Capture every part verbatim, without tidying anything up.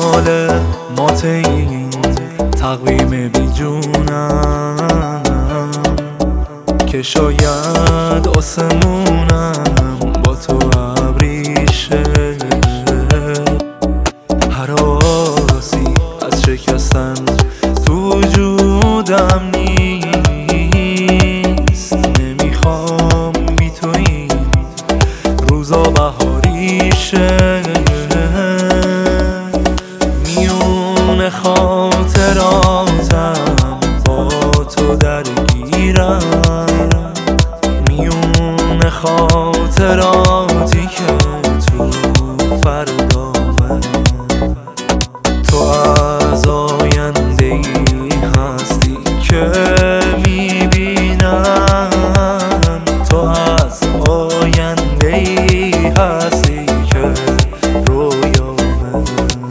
حال مات این تقویم بی جونم که شاید آسمونم با تو ابریشه. هر آسی از شکستن تو وجودم نیست. نمیخوام بی تو این روزا بهاریشه. میون خاطراتم با تو درگیرم، میون خاطراتی که تو فردامه. تو از آینده ای هستی که میبینم، تو از آینده ای هستی که رویامه.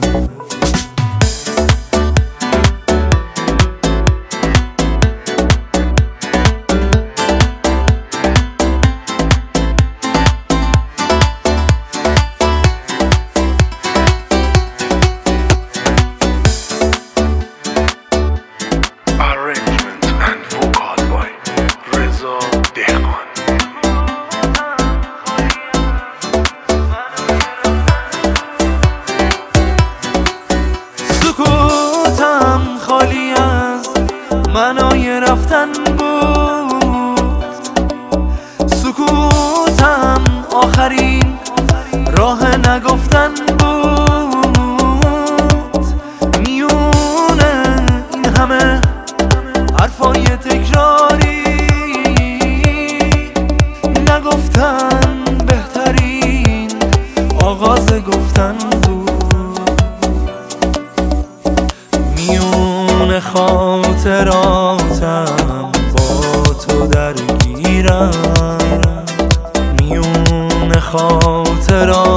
سکوتم خالی از معنای رفتن بود، سکوتم آخرین راه نگفتن بود. میونه این همه حرفای تکراری نگفتن بهترین آغاز گفتن بود. میون خاطراتم با تو درگیرم، میون خاطراتم